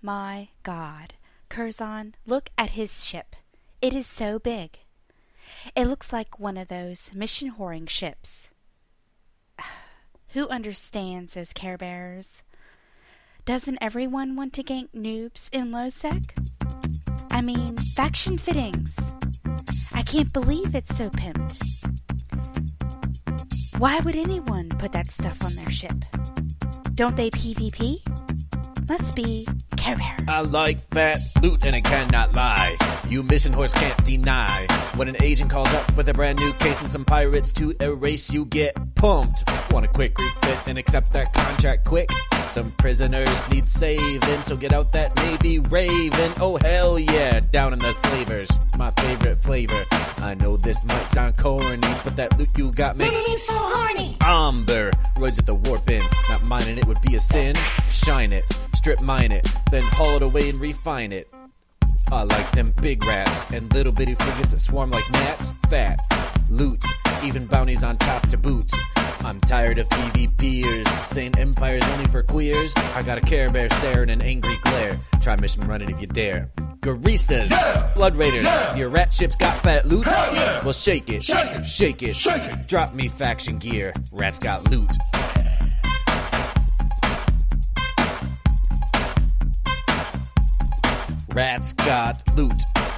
my God, Curzon, look at his ship. It is so big. It looks like one of those mission whoring ships. Who understands those Care Bears? Doesn't everyone want to gank noobs in Lowsec? I mean, faction fittings. I can't believe it's so pimped. Why would anyone put that stuff on their ship? Don't they PvP? Must be Care Bear. I like fat loot and I cannot lie. You mission horse can't deny. When an agent calls up with a brand new case and some pirates to erase, you get pumped. Want a quick refit and accept that contract quick? Some prisoners need saving, so get out that Navy Raven. Oh hell yeah, down in the slavers, my favorite flavor. I know this might sound corny, but that loot you got makes me so horny. Amber, roids at the warp in. Not mining it would be a sin. Shine it, strip mine it, then haul it away and refine it. I like them big rats and little bitty frigates that swarm like gnats. Fat loot, even bounties on top to boot. I'm tired of PvPers saying Empire's only for queers. I got a Care Bear stare and an angry glare. Try mission running if you dare. Garistas, yeah. Blood Raiders, yeah. Your rat ship's got fat loot. Yeah. Well shake it, shake it, shake it, shake it. Drop me faction gear, rats got loot. Rats got loot.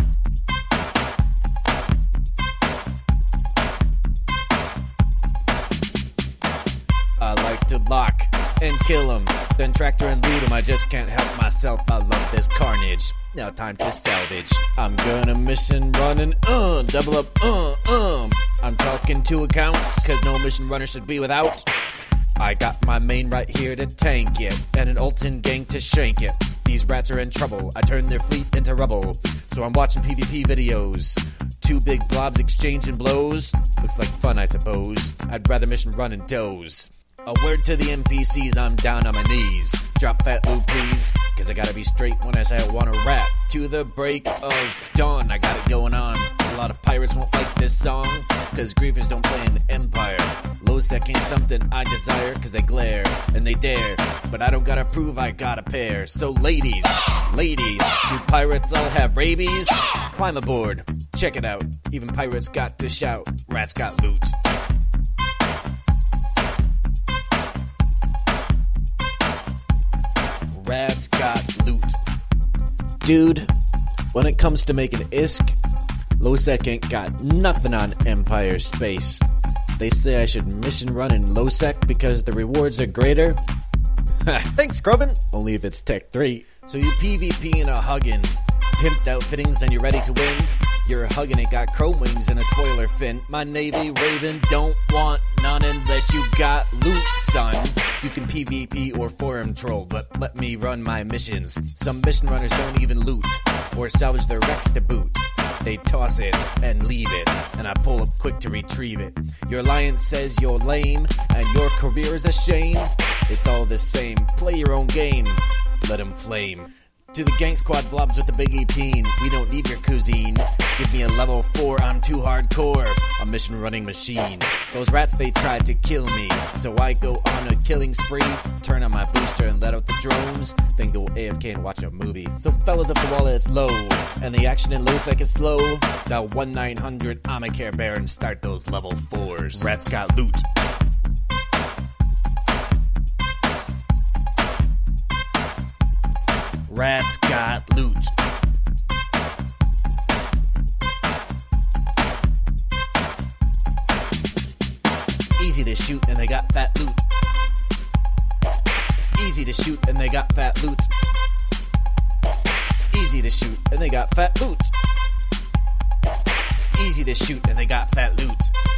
I like to lock and kill 'em, then tractor and loot 'em. I just can't help myself, I love this carnage. Now time to salvage. I'm gonna mission run and double up, I'm talking to accounts, cause no mission runner should be without. I got my main right here to tank it, and an Ultin gang to shank it. These rats are in trouble, I turn their fleet into rubble. So I'm watching PvP videos. Two big blobs exchanging blows. Looks like fun, I suppose. I'd rather mission run and doze. A word to the NPCs, I'm down on my knees. Drop fat loot, please, cause I gotta be straight when I say I wanna rap. To the break of dawn, I got it going on. A lot of pirates won't like this song, cause griefers don't play in Empire. Lowsec ain't something I desire, cause they glare and they dare. But I don't gotta prove I got a pair. So ladies, do pirates all have rabies? Climb aboard, check it out. Even pirates got to shout, rats got loot. Rats got loot. Dude, when it comes to making ISK, Lowsec ain't got nothing on Empire space. They say I should mission run in Lowsec because the rewards are greater. Thanks, Scrubbin'. Only if it's Tech 3. So you PvP and a huggin', pimped out fittings and you're ready to win. You're hugging it, got chrome wings and a spoiler fin. My Navy Raven don't want none unless you got loot, son. You can PvP or forum troll, but let me run my missions. Some mission runners don't even loot or salvage their wrecks to boot. They toss it and leave it, and I pull up quick to retrieve it. Your alliance says you're lame, and your career is a shame. It's all the same, play your own game, let 'em flame. To the gang squad blobs with the big EP, we don't need your cuisine. Give me a level 4, I'm too hardcore, a mission running machine. Those rats, they tried to kill me, so I go on a killing spree. Turn on my booster and let out the drones, then go AFK and watch a movie. So fellas, if the wallet is low, and the action in Lowsec is slow, dial 1-900, I'm a Care Bear and start those level 4s. Rats got loot. Rats got loot. Easy to shoot and they got fat loot. Easy to shoot and they got fat loot. Easy to shoot and they got fat loot. Easy to shoot and they got fat loot.